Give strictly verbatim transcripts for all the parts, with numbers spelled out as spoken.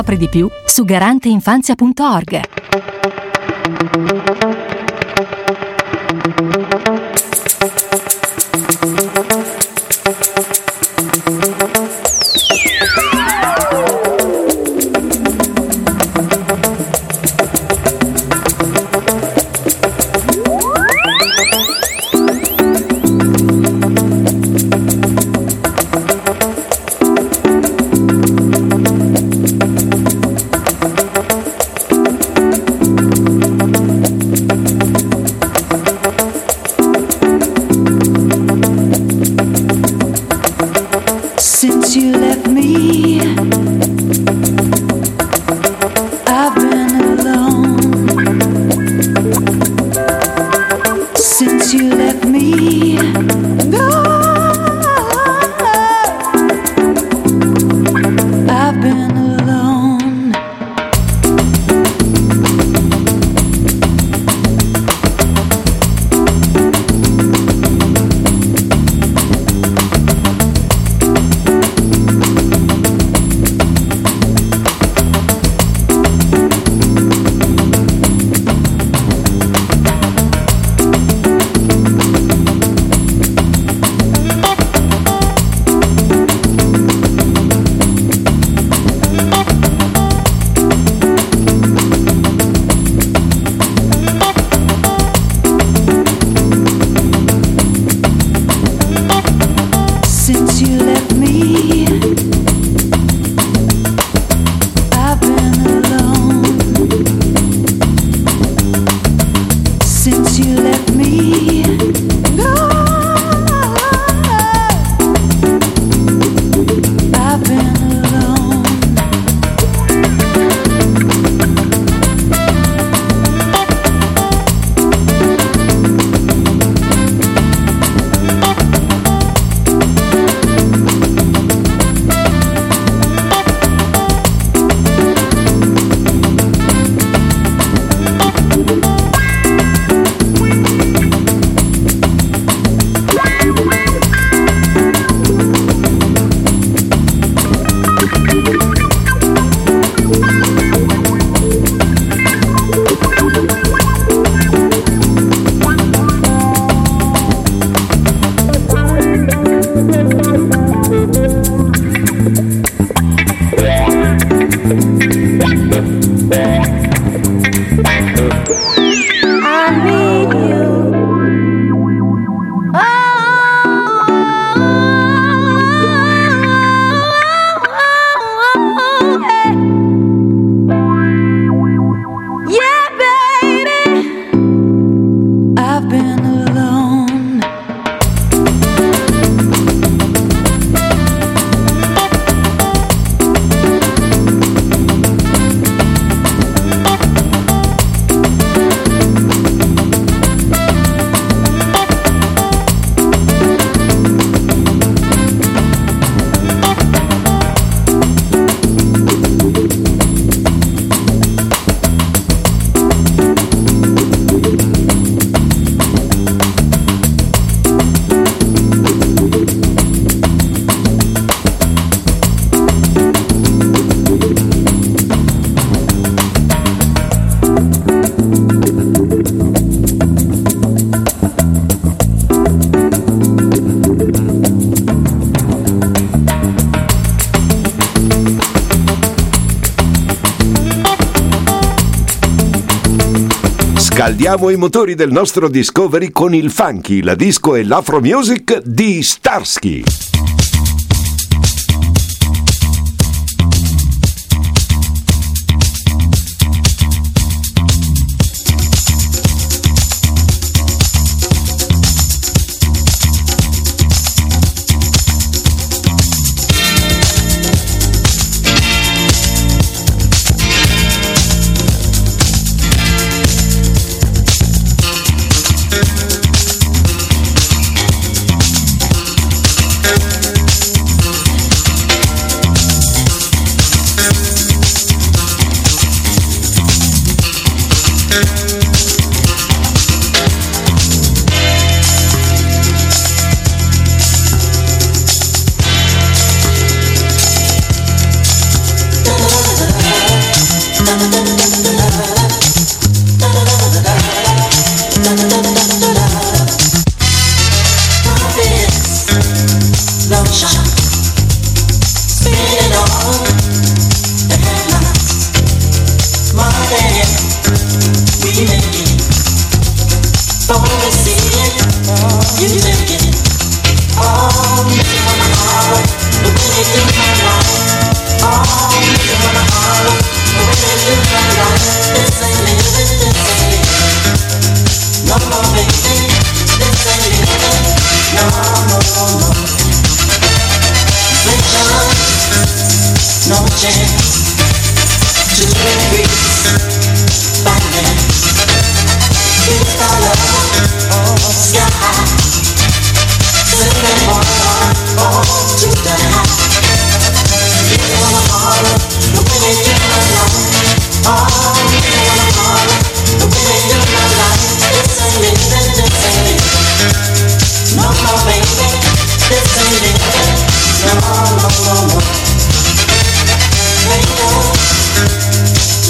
Scopri di più su garante infanzia punto org. Scaldiamo i motori del nostro Discovery con il funky, la disco e l'afro music di Starsky. We'll be right back.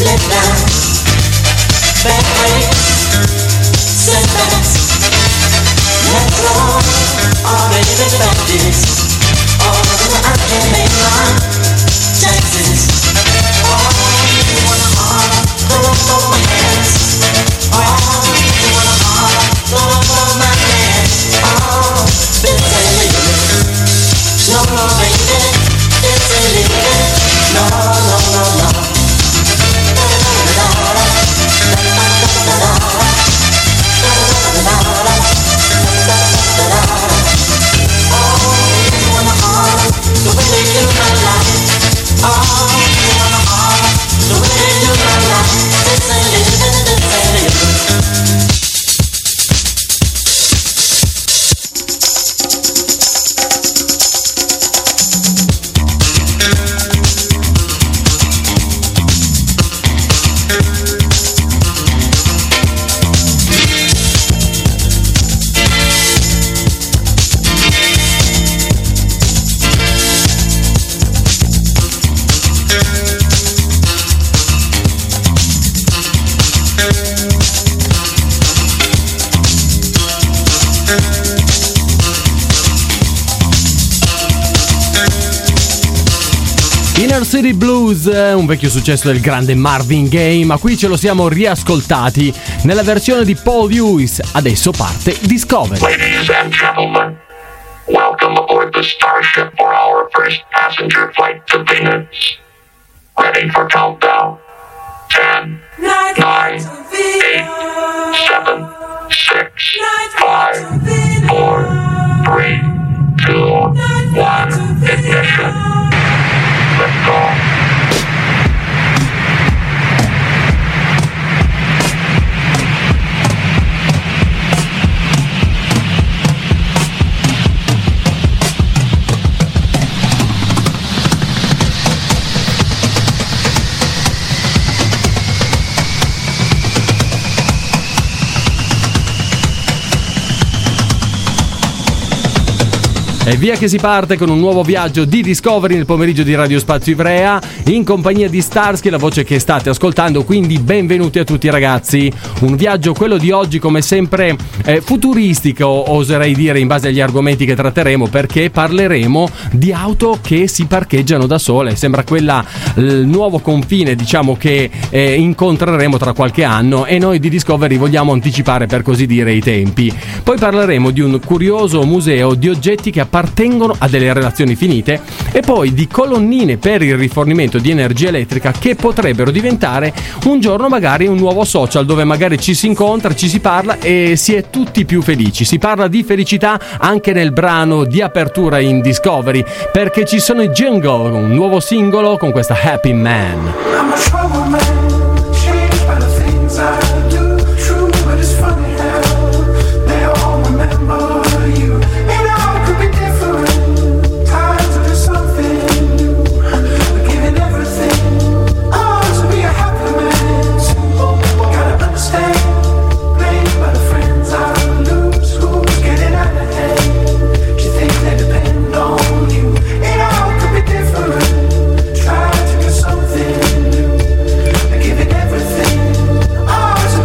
Inner City Blues, un vecchio successo del grande Marvin Gaye, ma qui ce lo siamo riascoltati nella versione di Paul Lewis. Adesso parte Discovery. Ladies and gentlemen, welcome aboard the Starship for our first passenger flight to Venus. Ready for countdown. ten, nine, eight, seven, six, five, four, three, two, one, ignition. Let's go. E via che si parte con un nuovo viaggio di Discovery nel pomeriggio di Radio Spazio Ivrea in compagnia di Starsky, la voce che state ascoltando, quindi benvenuti a tutti ragazzi. Un viaggio, quello di oggi, come sempre eh, futuristico, oserei dire, in base agli argomenti che tratteremo, perché parleremo di auto che si parcheggiano da sole. Sembra quella il nuovo confine, diciamo, che eh, incontreremo tra qualche anno, e noi di Discovery vogliamo anticipare, per così dire, i tempi. Poi parleremo di un curioso museo di oggetti che appartengono a delle relazioni finite, e poi di colonnine per il rifornimento di energia elettrica che potrebbero diventare un giorno magari un nuovo social, dove magari ci si incontra, ci si parla e si è tutti più felici. Si parla di felicità anche nel brano di apertura in Discovery, perché ci sono i Jingle, un nuovo singolo con questa Happy Man. I'm a trouble man, changed by the things I do. True, but it's funny how they all remember you. And all could be different. Times are just something new. But giving everything, I want to be a happy man. Gotta understand, blamed by the friends I lose. Who's getting out of hand? Do you think they depend on you? It all could be different. Try to do something new. Giving everything, always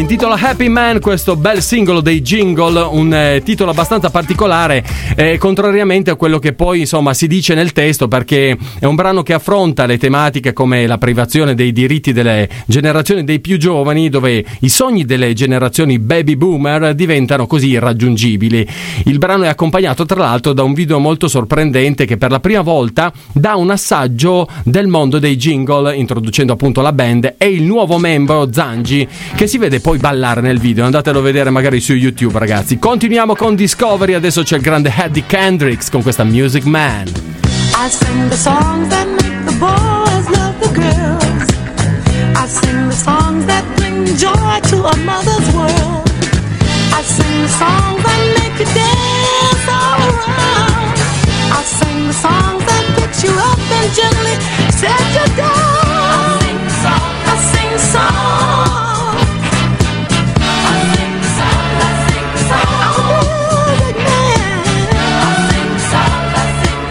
intitola Happy Man, questo bel singolo dei Jingle, un eh, titolo abbastanza particolare, eh, contrariamente a quello che poi insomma si dice nel testo, perché è un brano che affronta le tematiche come la privazione dei diritti delle generazioni dei più giovani, dove i sogni delle generazioni baby boomer diventano così irraggiungibili. Il brano è accompagnato tra l'altro da un video molto sorprendente che per la prima volta dà un assaggio del mondo dei Jingle, introducendo appunto la band e il nuovo membro Zanji, che si vede poi ballare nel video. Andatelo a vedere magari su YouTube, ragazzi. Continuiamo con Discovery, adesso c'è il grande Eddie Kendricks con questa Music Man. I sing the songs that make the boys love the girls. I sing the songs that bring joy to a mother's world. I sing the songs that make you dance all around. I sing the songs that pick you up and gently set you down. I sing the songs. I sing the songs. I sing the songs. I'm a music man. I sing the songs. I sing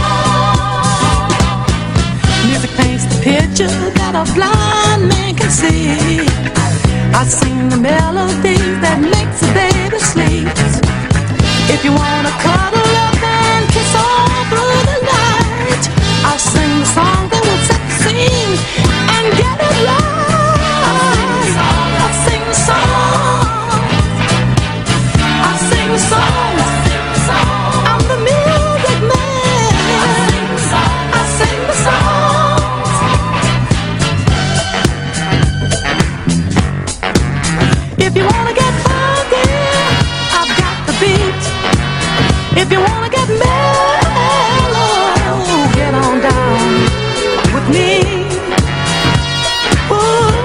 the songs. Music paints the picture that a blind man can see. I sing the melodies that makes a baby sleep. If you wanna cuddle up and kiss all through the night, I'll sing the song that will set the scene and get it right. I'll sing the song. I'll sing the song. I'm the music man. I sing the song. If you wanna get funky, I've got the beat. If you wanna get mellow, get on down with me. Ooh.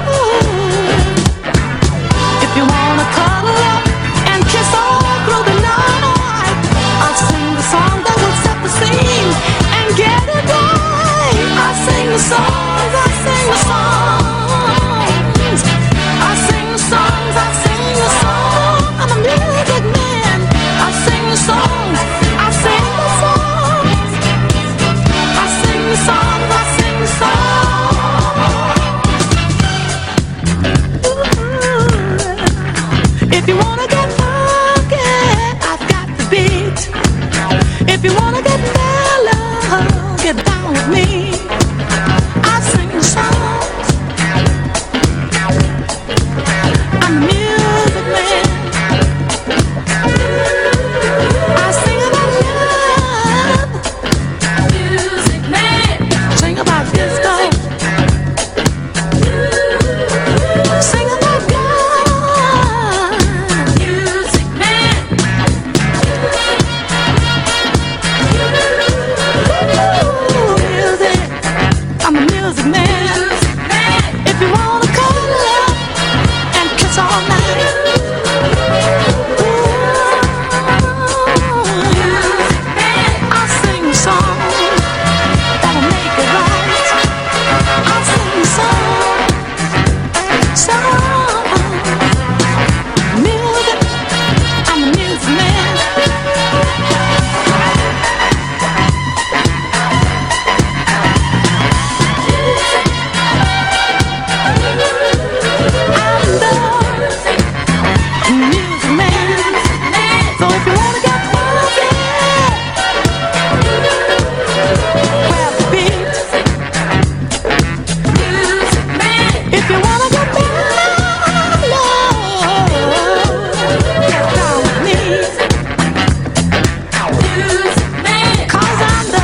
If you wanna cuddle up and kiss all through the night, I'll sing the song that will set the scene and get it right. I sing the songs, I sing the songs. I sing the songs, I sing the songs. I'm a music man. I sing the songs, I sing the songs. I sing the songs, I sing the songs. Ooh. If you wanna get funky, I've got the beat. If you wanna get mellow, get down with me. I sing the songs. I'm a music man. I sing about love. Music man. Sing about disco. Sing about God. Music man. Ooh, music. I'm a music man. If you wanna cuddle up and kiss all night. I'll sing a song that'll make it right. I'll sing a song, song, music. I'm a music man. I'm the music man. So if you wanna get funky, grab the beat. If you wanna get mellow, get down with me. 'Cause I'm the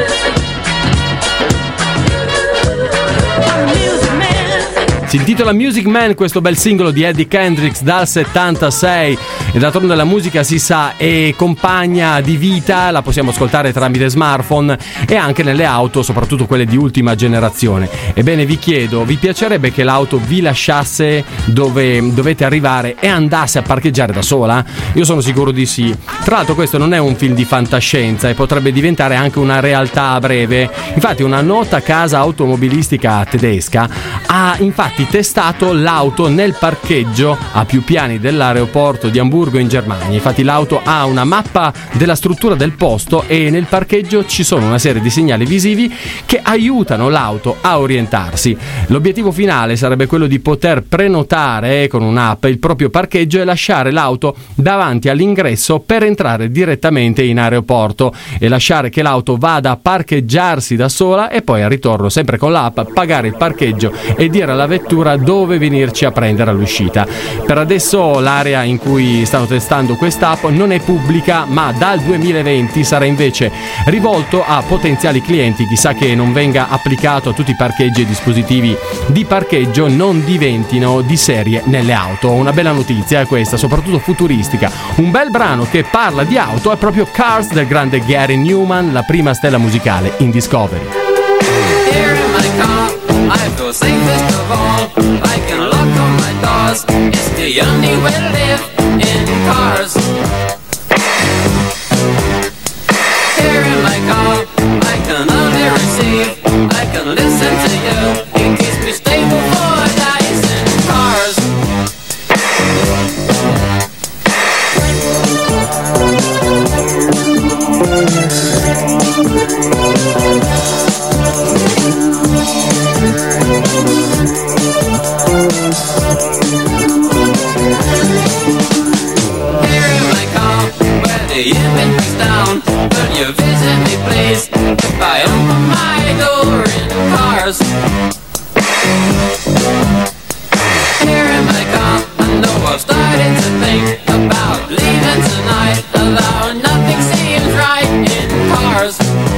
I'm the music man. Si intitola Music Man, questo bel singolo di Eddie Kendricks dal settantasei, e d'altronde la musica, si sa, è compagna di vita, la possiamo ascoltare tramite smartphone e anche nelle auto, soprattutto quelle di ultima generazione. Ebbene, vi chiedo, vi piacerebbe che l'auto vi lasciasse dove dovete arrivare e andasse a parcheggiare da sola? Io sono sicuro di sì. Tra l'altro questo non è un film di fantascienza e potrebbe diventare anche una realtà a breve. Infatti una nota casa automobilistica tedesca ha infatti infatti testato l'auto nel parcheggio a più piani dell'aeroporto di Amburgo in Germania. Infatti l'auto ha una mappa della struttura del posto e nel parcheggio ci sono una serie di segnali visivi che aiutano l'auto a orientarsi. L'obiettivo finale sarebbe quello di poter prenotare con un'app il proprio parcheggio e lasciare l'auto davanti all'ingresso per entrare direttamente in aeroporto e lasciare che l'auto vada a parcheggiarsi da sola e poi al ritorno, sempre con l'app, pagare il parcheggio e dire alla vettura dove venirci a prendere all'uscita. Per adesso l'area in cui stanno testando quest'app non è pubblica, ma dal duemilaventi sarà invece rivolto a potenziali clienti. Chissà che non venga applicato a tutti i parcheggi e dispositivi di parcheggio non diventino di serie nelle auto. Una bella notizia è questa, soprattutto futuristica. Un bel brano che parla di auto è proprio Cars del grande Gary Numan, la prima stella musicale in Discovery. Here in my car, I feel safest of all. I can lock on my doors. It's the only way to live in cars. Here in my car, I can only receive. I can listen to you. It keeps me stable for days in cars. The image is down. Will you visit me, please? If I open my door in cars. Here in my car, I know I've started to think about leaving tonight, although nothing seems right in cars.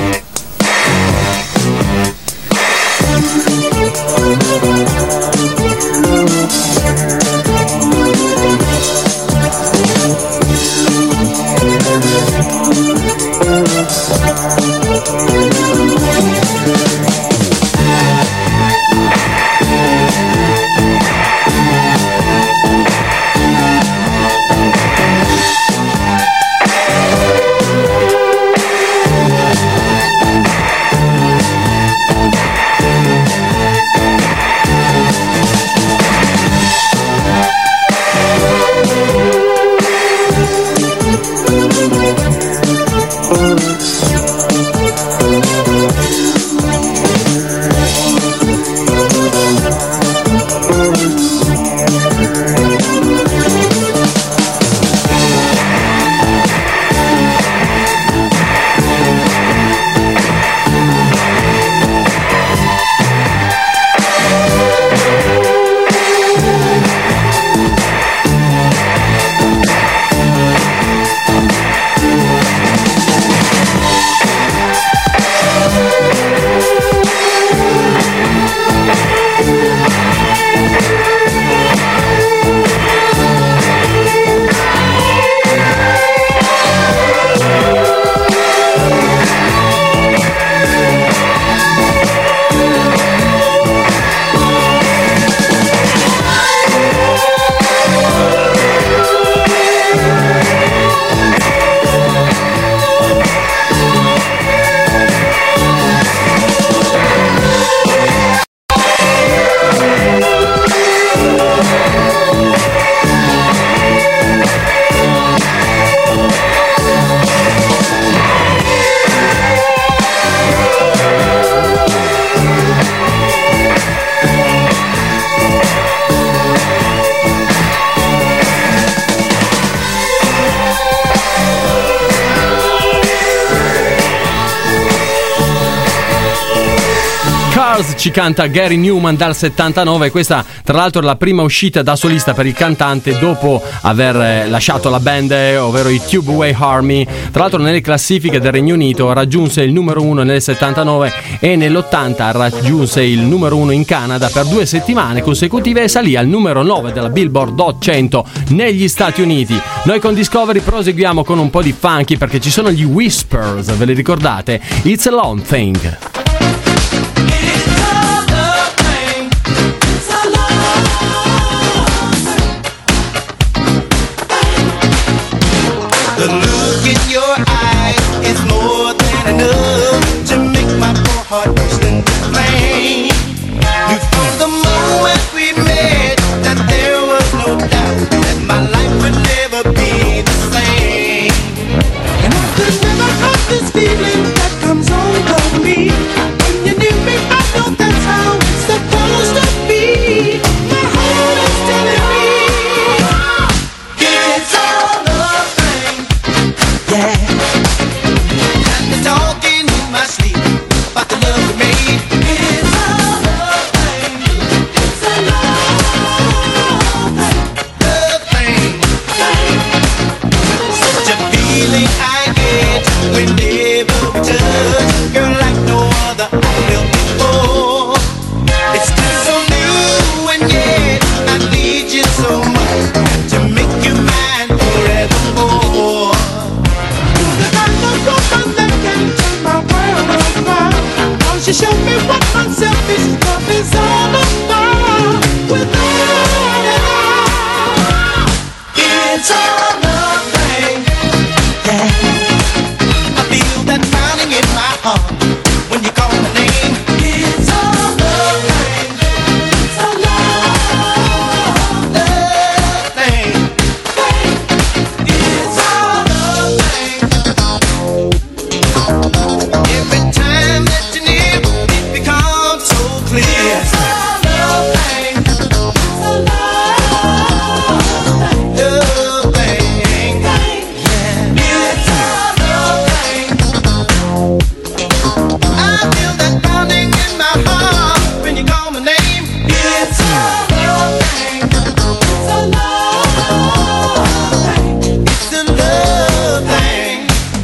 Ci canta Gary Numan dal settantanove. Questa tra l'altro è la prima uscita da solista per il cantante dopo aver lasciato la band, ovvero i Tubeway Army. Tra l'altro nelle classifiche del Regno Unito raggiunse il numero uno nel settantanove e nell'ottanta raggiunse il numero uno in Canada per due settimane consecutive e salì al numero nove della Billboard Hot cento negli Stati Uniti. Noi con Discovery proseguiamo con un po' di funky perché ci sono gli Whispers, ve li ricordate? It's a Long Thing. The look in your eyes is more than enough to make my poor heart burst into flame. You from the moment we met. show me what unselfish love is all about. Without it all, it's all love thing. Yeah, I feel that pounding in my heart when you call my name. It's all love thing. It's all love, love thing. It's all love thing. Every time that you need, it becomes so clear. It's all love thing. It's all love thing. Love thing. Yeah. It's all love thing. I feel that pounding in my heart when you call my name. It's all love thing. It's a love thing. It's a love thing.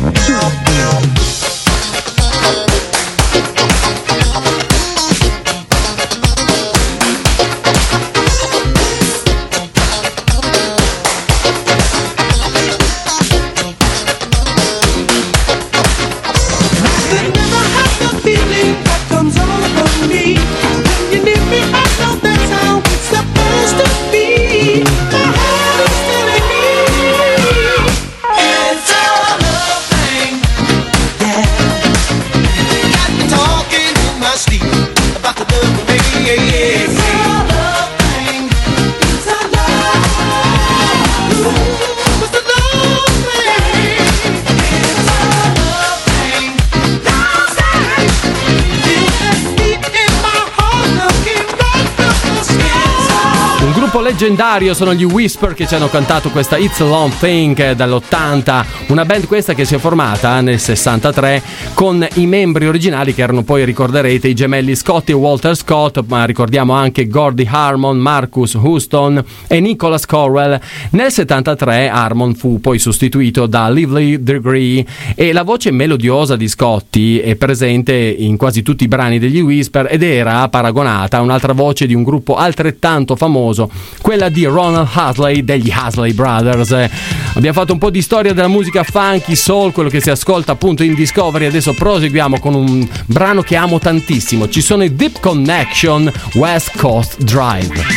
I never have the feeling that comes over me. When you need me, I know that's how it's supposed to be. My heart is telling me it's all love thing. Yeah, got me talking in my sleep about the love of me. Yeah, yeah. It's all love thing. It's all love. Ooh, it's the love thing. It's all love thing. Love thing. Feel that beat in my heart looking right from the start. Un gruppo leggendario sono gli Whisper che ci hanno cantato questa It's a Long Thing dall'ottanta, una band questa che si è formata nel sessantatré con i membri originali che erano, poi ricorderete, i gemelli Scotty e Walter Scott, ma ricordiamo anche Gordy Harmon, Marcus Houston e Nicholas Corwell. Nel settantatré Harmon fu poi sostituito da Lively Degree e la voce melodiosa di Scotty è presente in quasi tutti i brani degli Whisper ed era paragonata a un'altra voce di un gruppo altrettanto famoso, quella di Ronald Hasley degli Hasley Brothers. Eh, abbiamo fatto un po' di storia della musica funky, soul, quello che si ascolta appunto in Discovery. Adesso proseguiamo con un brano che amo tantissimo. Ci sono i Deep Connection, West Coast Drive.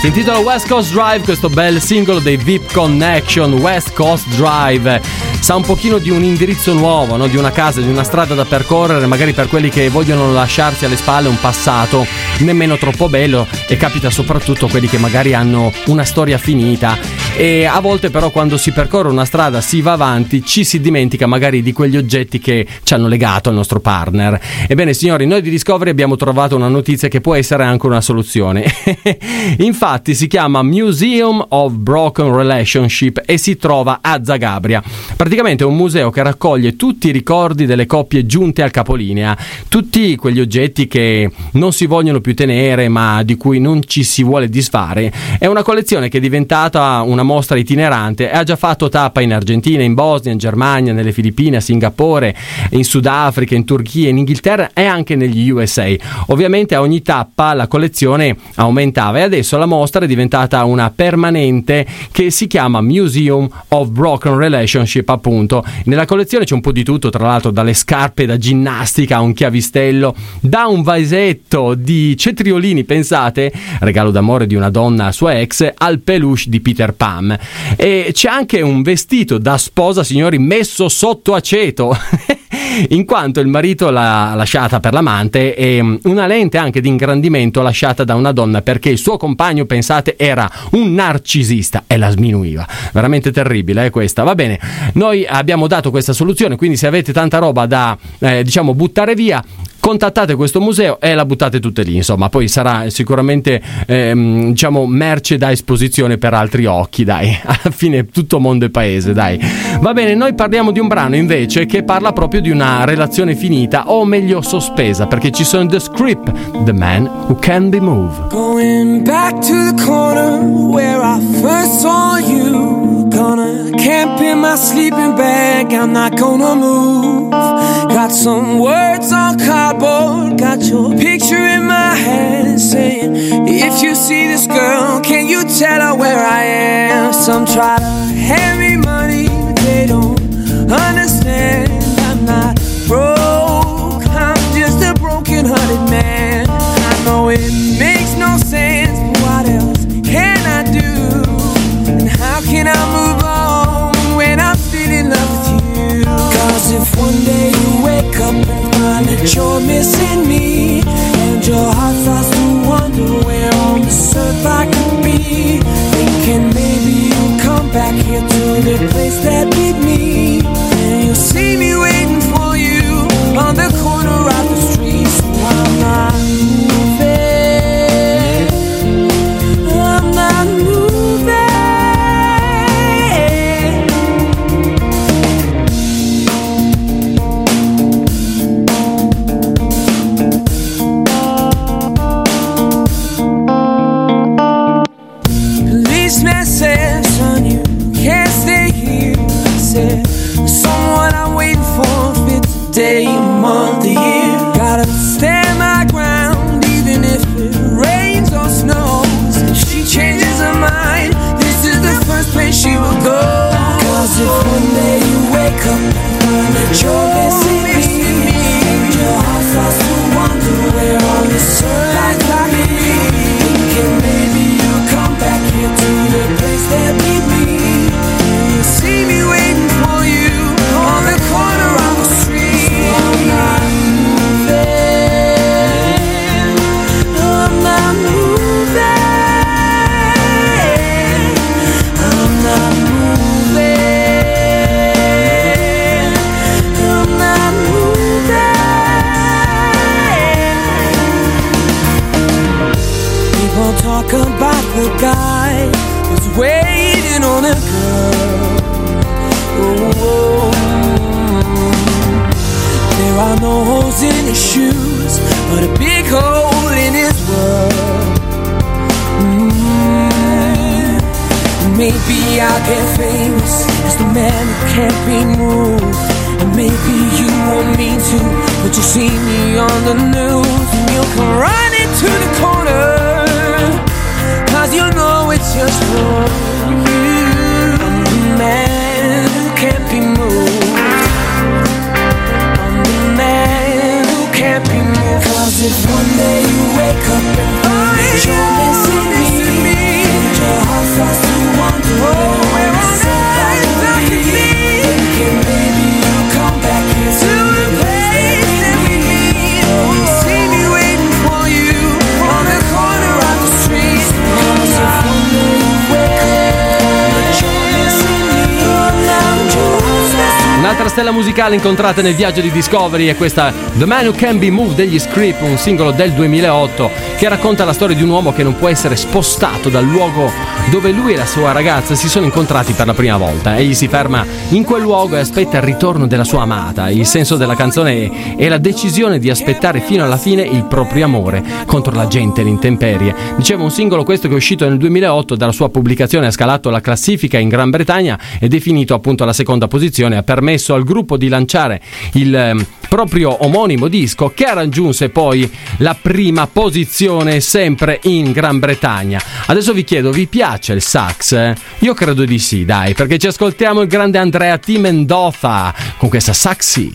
Si intitola West Coast Drive, questo bel singolo dei V I P Connection. West Coast Drive sa un pochino di un indirizzo nuovo, no? Di una casa, di una strada da percorrere, magari per quelli che vogliono lasciarsi alle spalle un passato nemmeno troppo bello, e capita soprattutto a quelli che magari hanno una storia finita. E a volte però quando si percorre una strada, si va avanti, ci si dimentica magari di quegli oggetti che ci hanno legato al nostro partner. Ebbene signori, noi di Discovery abbiamo trovato una notizia che può essere anche una soluzione. Infatti si chiama Museum of Broken Relationship e si trova a Zagabria. Praticamente è un museo che raccoglie tutti i ricordi delle coppie giunte al capolinea, tutti quegli oggetti che non si vogliono più tenere ma di cui non ci si vuole disfare. È una collezione che è diventata una mostra itinerante e ha già fatto tappa in Argentina, in Bosnia, in Germania, nelle Filippine, a Singapore, in Sudafrica, in Turchia, in Inghilterra e anche negli U S A. Ovviamente a ogni tappa la collezione aumentava e adesso la mostra è diventata una permanente che si chiama Museum of Broken Relationship, appunto. Nella collezione c'è un po' di tutto, tra l'altro dalle scarpe da ginnastica a un chiavistello, da un vasetto di cetriolini, pensate, regalo d'amore di una donna a sua ex, al peluche di Peter Pan. E c'è anche un vestito da sposa, signori, messo sotto aceto in quanto il marito l'ha lasciata per l'amante, e una lente anche di ingrandimento lasciata da una donna perché il suo compagno, pensate, era un narcisista e la sminuiva. Veramente terribile, eh, questa. Va bene, noi abbiamo dato questa soluzione, quindi se avete tanta roba da eh, diciamo buttare via, contattate questo museo e la buttate tutte lì, insomma, poi sarà sicuramente ehm, diciamo merce da esposizione per altri occhi, dai, alla fine tutto mondo e paese, dai. Va bene, noi parliamo di un brano invece che parla proprio di una relazione finita, o meglio sospesa, perché ci sono The Script, The Man Who Can Be Moved. Going back to the corner where I first saw you, gonna camp in my sleeping bag, I'm not gonna move. Got some words on cardboard, got your picture in my hand, saying, if you see this girl, can you tell her where I am? Some try to hand me money, but they don't understand. I'm not broke, I'm just a broken-hearted man. I know it makes no sense, but what else can I do? And how can I move on when I'm still in love with you? Cause if one day you wake up and find that you're missing me, and your heart starts to wonder where on this earth I could be, thinking maybe you'll come back here to the place that beat me, and you'll see me waiting for you on the corner of the street. So I'm not moving, I'm not moving. Policeman said, son, you can't stay here. I said, someone I'm waiting for fits a day, a month, a year. Gotta stand my ground even if it rains or snows. If she changes her mind, this is the first place she will go. Cause if one day you wake up and find that you're missing me, and your heart starts to wonder where all this earth I could be, thinking maybe you'll come back here to the place that beat me, and you'll see me waiting for you on the corner of the street. So I'm not moving, I'm not moving, I'm not moving, I'm not moving. People talk about the guy who's waiting on a girl. Oh, there are no holes in his shoes, but a big hole in his world. Mm. Maybe I'll get famous as the man who can't be moved, and maybe you won't mean to, but you see me on the news, and you'll come running to the corner, cause you know it's just for you. I'm the man who can't be moved, I'm the man who can't be moved. Cause if one day you wake up and find that you're missing me, stella musicale incontrata nel viaggio di Discovery è questa The Man Who Can Be Moved degli Script, un singolo del duemilaotto che racconta la storia di un uomo che non può essere spostato dal luogo dove lui e la sua ragazza si sono incontrati per la prima volta. Egli si ferma in quel luogo e aspetta il ritorno della sua amata. Il senso della canzone è, è la decisione di aspettare fino alla fine il proprio amore contro la gente e l'intemperie. Dicevo, un singolo questo che è uscito nel duemilaotto, dalla sua pubblicazione ha scalato la classifica in Gran Bretagna ed è finito appunto alla seconda posizione. Ha permesso al gruppo di lanciare il eh, proprio omonimo disco, che raggiunse poi la prima posizione sempre in Gran Bretagna. Adesso vi chiedo, vi piace il sax? Io credo di sì, dai, perché ci ascoltiamo il grande Andrea T. Mendoza con questa Saxy.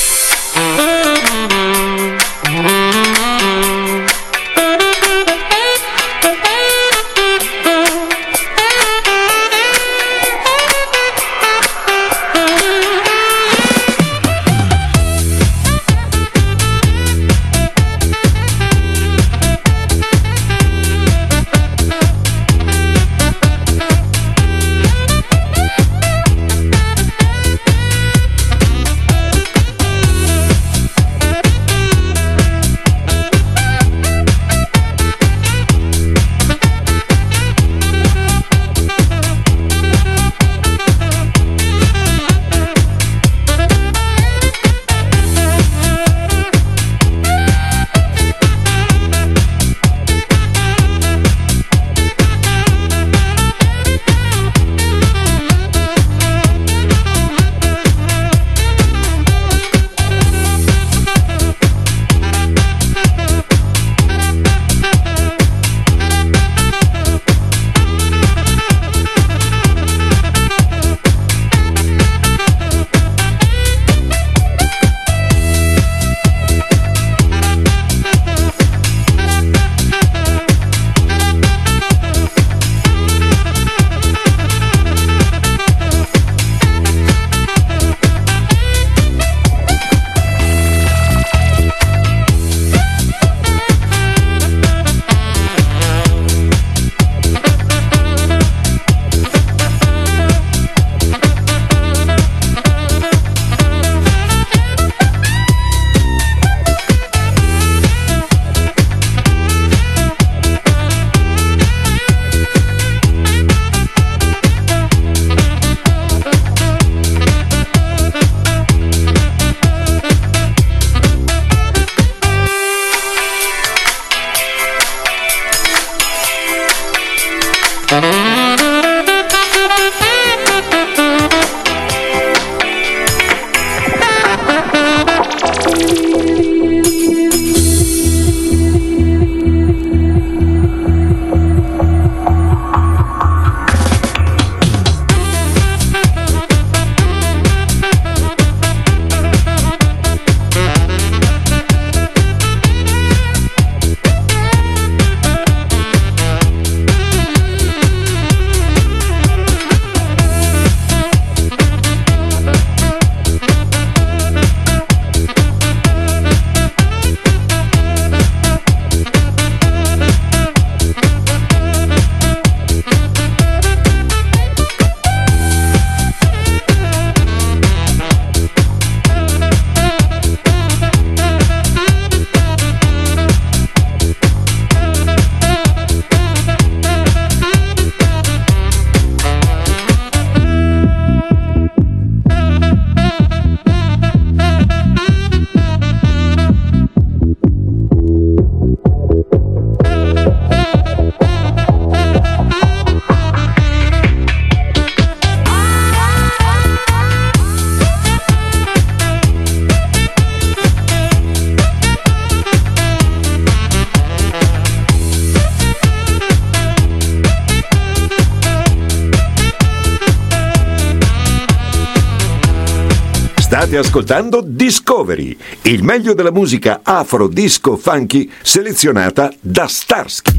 State ascoltando Discovery, il meglio della musica afro, disco, funky, selezionata da Starsky.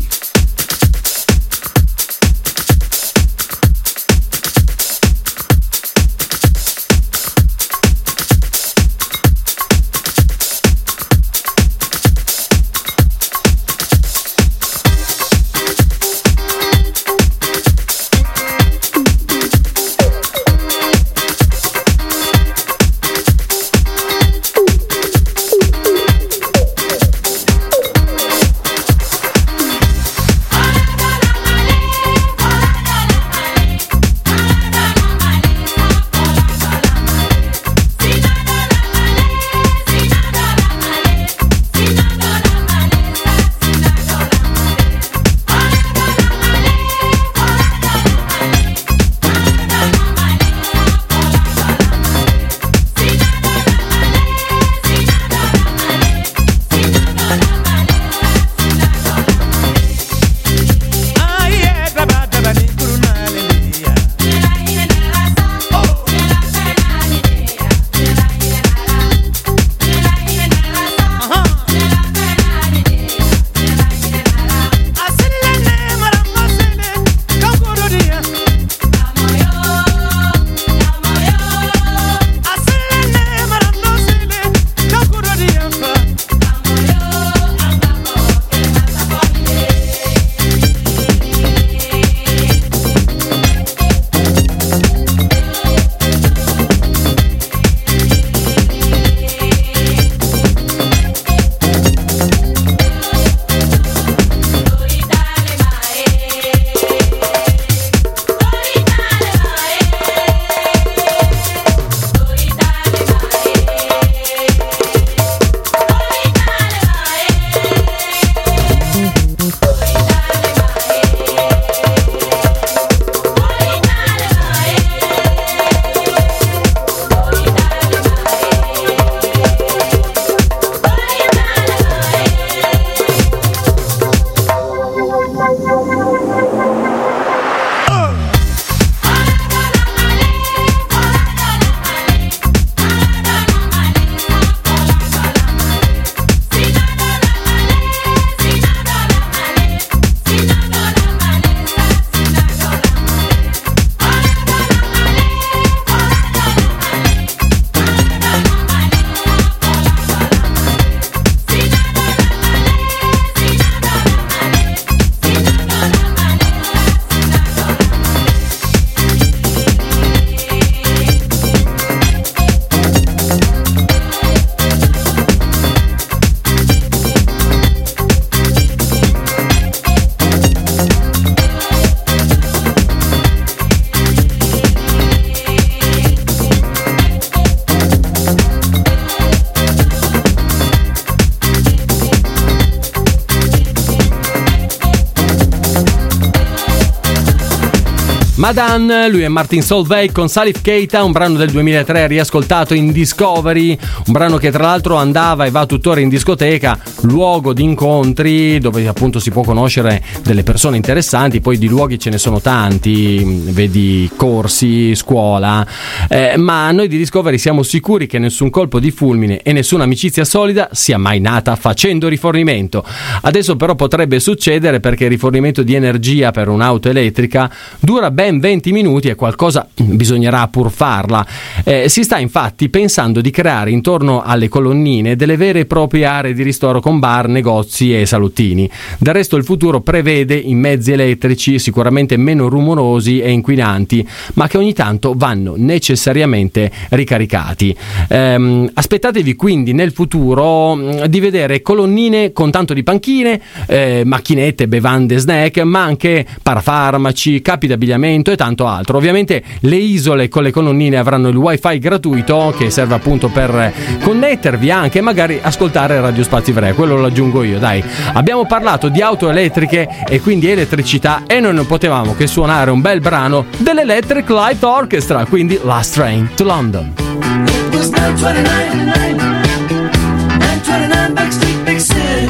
Madan, lui è Martin Solveig con Salif Keita, un brano del duemilatré riascoltato in Discovery, un brano che tra l'altro andava e va tuttora in discoteca, luogo di incontri dove appunto si può conoscere delle persone interessanti. Poi di luoghi ce ne sono tanti, vedi corsi, scuola, eh, ma noi di Discovery siamo sicuri che nessun colpo di fulmine e nessuna amicizia solida sia mai nata facendo rifornimento. Adesso però potrebbe succedere, perché il rifornimento di energia per un'auto elettrica dura ben venti minuti e qualcosa bisognerà pur farla. Eh, si sta infatti pensando di creare intorno alle colonnine delle vere e proprie aree di ristoro con bar, negozi e salottini. Del resto il futuro prevede i mezzi elettrici sicuramente meno rumorosi e inquinanti, ma che ogni tanto vanno necessariamente ricaricati. Ehm, aspettatevi quindi nel futuro mh, di vedere colonnine con tanto di panchine, eh, macchinette, bevande, snack, ma anche parafarmaci, capi d'abbigliamento e tanto altro. Ovviamente le isole con le colonnine avranno il wifi gratuito che serve appunto per connettervi anche e magari ascoltare Radio Spazi Ivrea. Quello lo aggiungo io, dai. Abbiamo parlato di auto elettriche e quindi elettricità e noi non potevamo che suonare un bel brano dell'Electric Light Orchestra, quindi Last Train to London. It was nine twenty-nine, nine twenty-nine Backstreet Big City.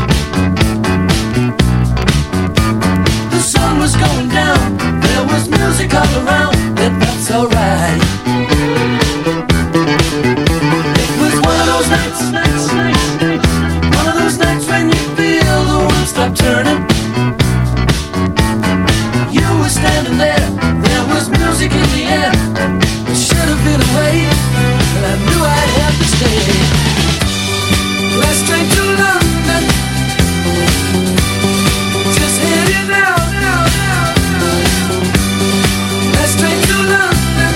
The sun was going down, there was music all around, and that's alright. It was one of those nights, nights, nights, one of those nights when you feel the world stop turning. You were standing there, there was music in the air. It should have been away, but I knew I'd have to stay. Last train to London, just heading out, out, out. Last train to London,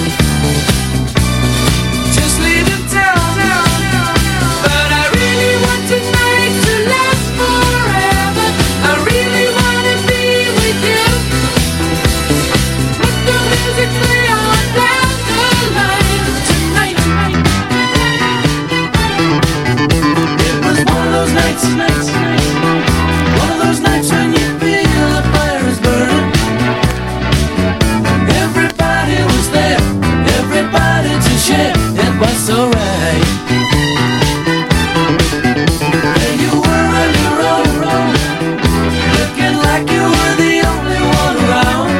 just leaving town, town, town. But I really want tonight to last forever. I really wanna be with you. Let the music play on down the line tonight. It was one of those nights, nights, nights, one of those nights when you feel the fire is burning. Everybody was there, everybody to share. It was alright. And you were on your own, looking like you were the only one around.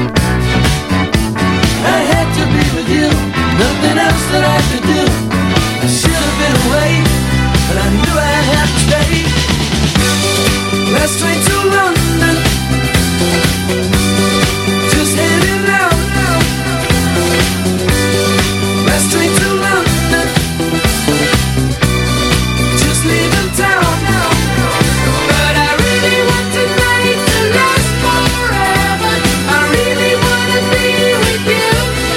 I had to be with you, nothing else that I could do. I should have been away, but I knew I had to stay. Last train to London, just heading out. Last train to London, just leaving town. But I really want tonight to last forever. I really wanna be with you.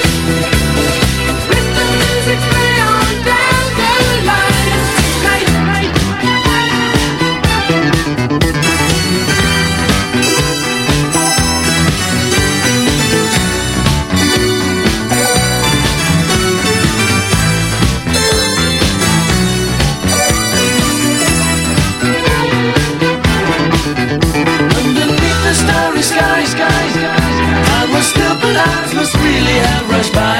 Let the music play on down the line tonight. Underneath the starry sky, sky, I was still, but eyes must really have rushed by.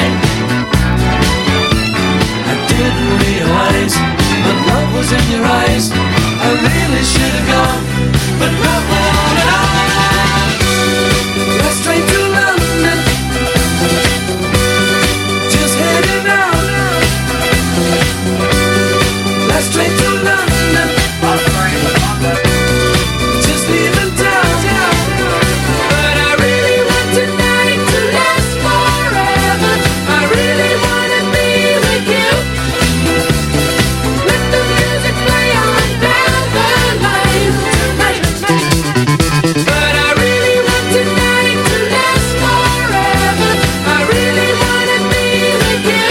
I didn't realize, but love was in your eyes. I really should have gone, but love went on and on. Last train to London, just heading out. Last train to London, just leaving town. But I really want tonight to last forever. I really wanna be with you. Let the music play on down the line tonight. But I really want tonight to last forever. I really wanna be with you.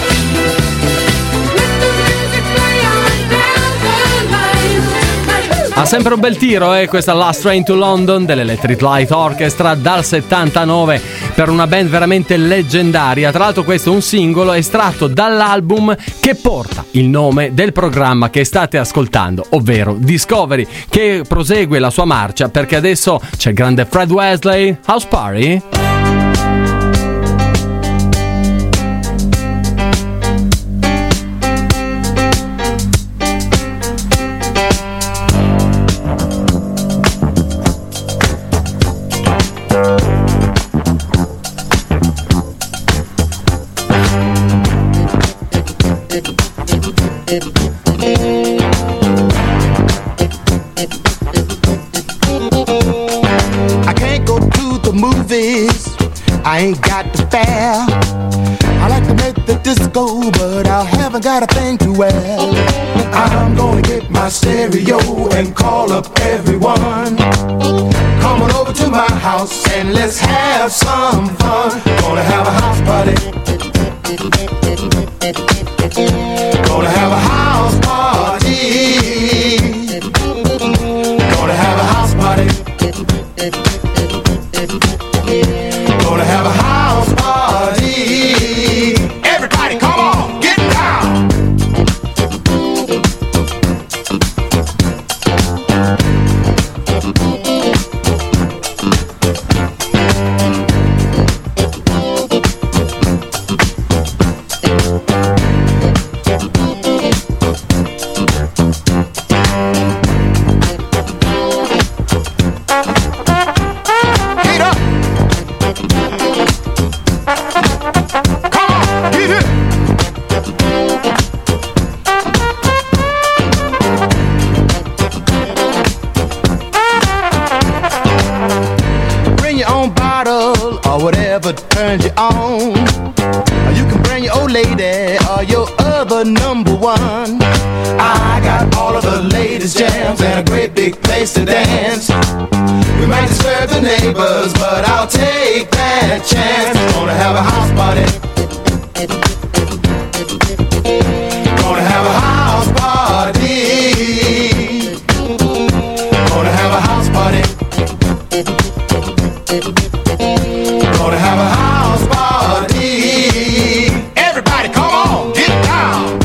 Let the music play on down the line tonight. Ha sempre un bel tiro, eh, questa Last Train to London dell'Electric Light Orchestra dal settantanove, per una band veramente leggendaria. Tra l'altro questo è un singolo estratto dall'album che porta il nome del programma che state ascoltando, ovvero Discovery, che prosegue la sua marcia perché adesso c'è il grande Fred Wesley, House Party. I can't go to the movies, I ain't got the fare. I like to make the disco, but I haven't got a thing to wear. I'm gonna get my stereo and call up everyone. Come on over to my house and let's have some fun. Gonna have a house party. Gonna have a house party. Gonna have a house party. Gonna have a house party. Everybody come on, get down. Whatever turns you on, you can bring your old lady or your other number one. I got all of the latest jams and a great big place to dance. We might disturb the neighbors, but I'll take that chance. Gonna have a house party. Gonna have a house party. Gonna have a house party. Gonna have a house party. Everybody come on, get down.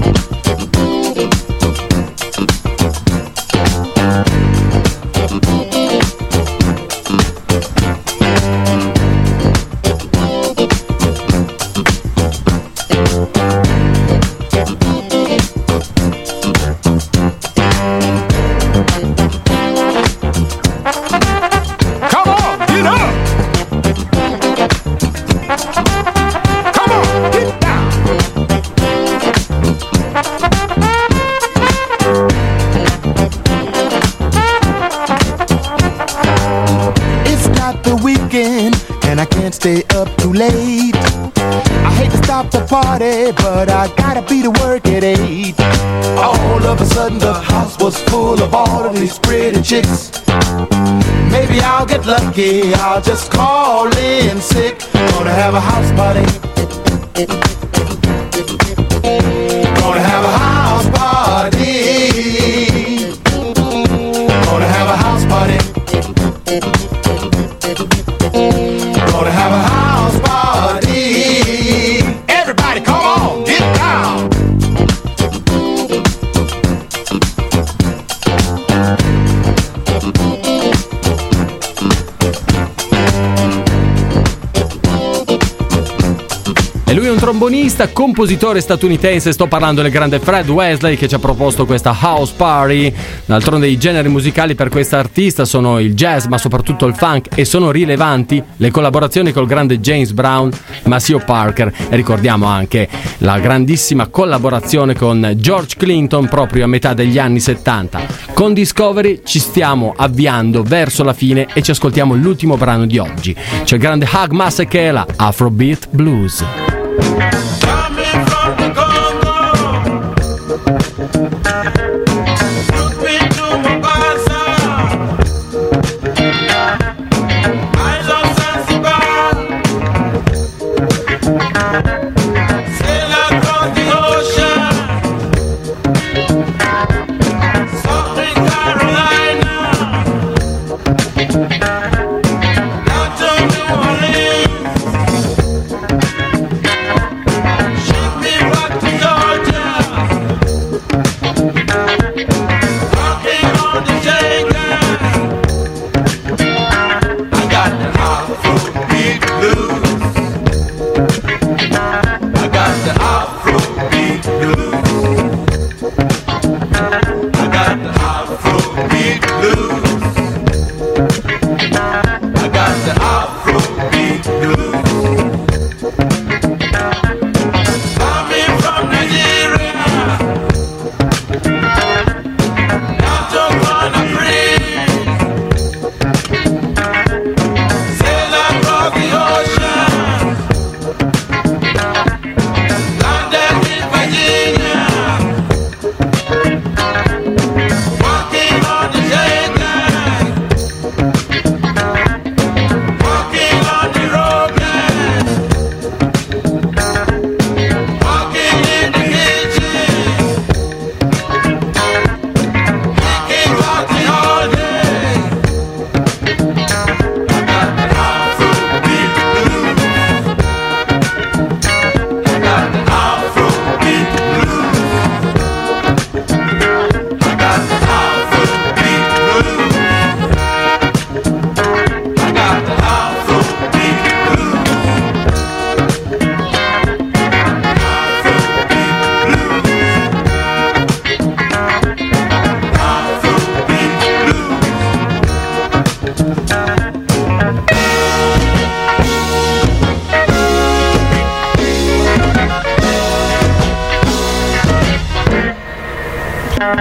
Come on, get up. And I can't stay up too late. I hate to stop the party, but I gotta be to work at eight. All of a sudden the house was full of all of these pretty chicks. Maybe I'll get lucky, I'll just call in sick. Gonna have a house party. Gonna have a house party. Gonna have a house party. Gonna have a house party. Everybody come on, get down. E lui è un trombonista, compositore statunitense, sto parlando del grande Fred Wesley che ci ha proposto questa house party. D'altronde i generi musicali per questa artista sono il jazz ma soprattutto il funk, e sono rilevanti le collaborazioni col grande James Brown, Maceo Parker, e ricordiamo anche la grandissima collaborazione con George Clinton proprio a metà degli anni settanta. Con Discovery ci stiamo avviando verso la fine e ci ascoltiamo l'ultimo brano di oggi. C'è il grande Hugh Masekela, Afrobeat Blues. Coming from the Congo, took me to Mombasa. I love Zanzibar, sail across the ocean, Southern Carolina, down to New Orleans. Coming from Nigeria,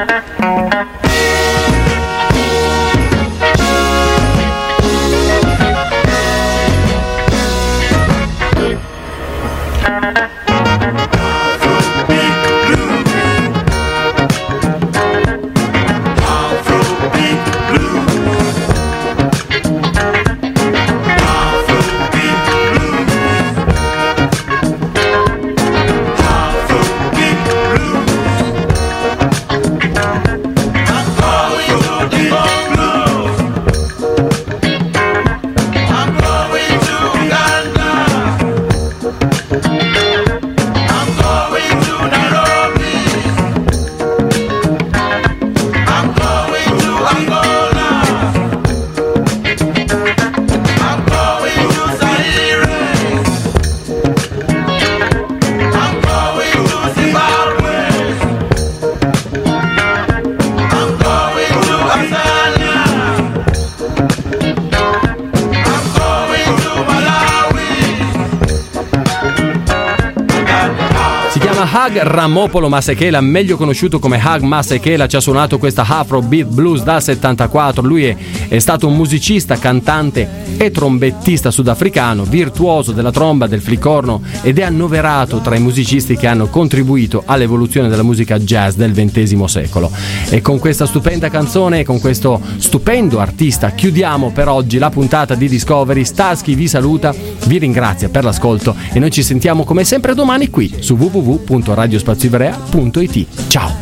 Hag Ramopolo Masekela, meglio conosciuto come Hag Masekela, ci ha suonato questa Afrobeat Blues dal settantaquattro. Lui è, è stato un musicista, cantante e trombettista sudafricano, virtuoso della tromba, del flicorno, ed è annoverato tra i musicisti che hanno contribuito all'evoluzione della musica jazz del ventesimo secolo. E con questa stupenda canzone e con questo stupendo artista chiudiamo per oggi la puntata di Discovery. Starsky vi saluta, vi ringrazia per l'ascolto e noi ci sentiamo come sempre domani qui su w w w punto radio spazio ivrea punto i t. Ciao.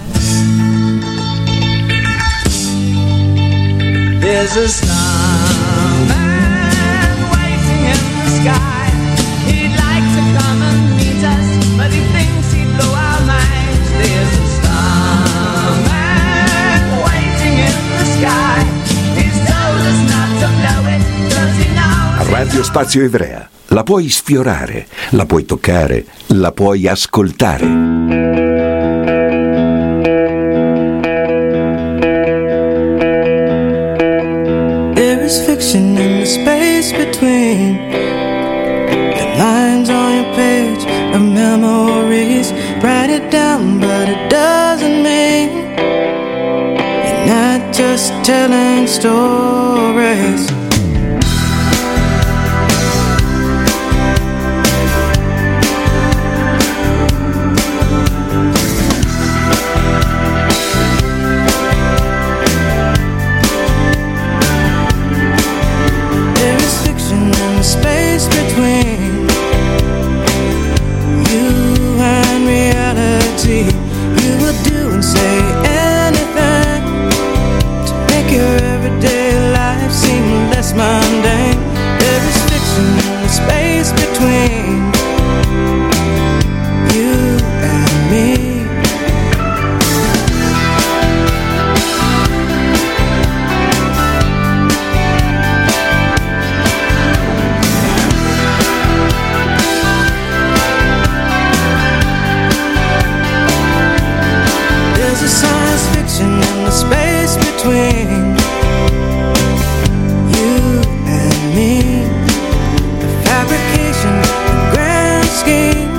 There's a starman waiting in the sky. He'd like to come and meet us, but he thinks he'd blow our minds. There's a starman waiting in the sky. He's told us not to blow it, 'cause he knows. Radio Spazio Ivrea. La puoi sfiorare, la puoi toccare, la puoi ascoltare. There is fiction in the space between the lines on your page of memories. Write it down, but it doesn't mean you're not just telling stories. Mundane. There is fiction in the space between you and me. There's a science fiction in the space between me, the fabrication, the grand scheme.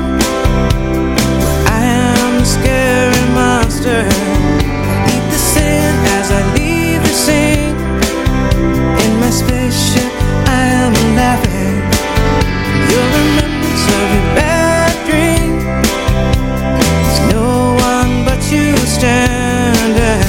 I am the scary monster. Eat the sin as I leave the scene. In my spaceship, I am laughing. Your remembrance of your bad dream. There's no one but you standing.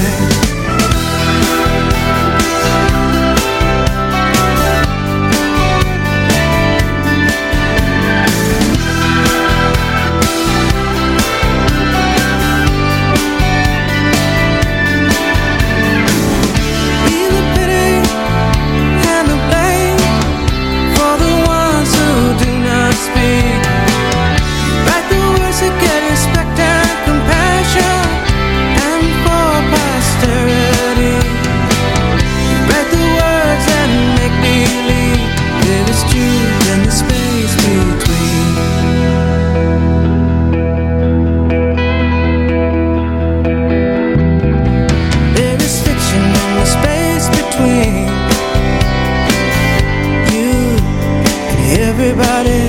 Everybody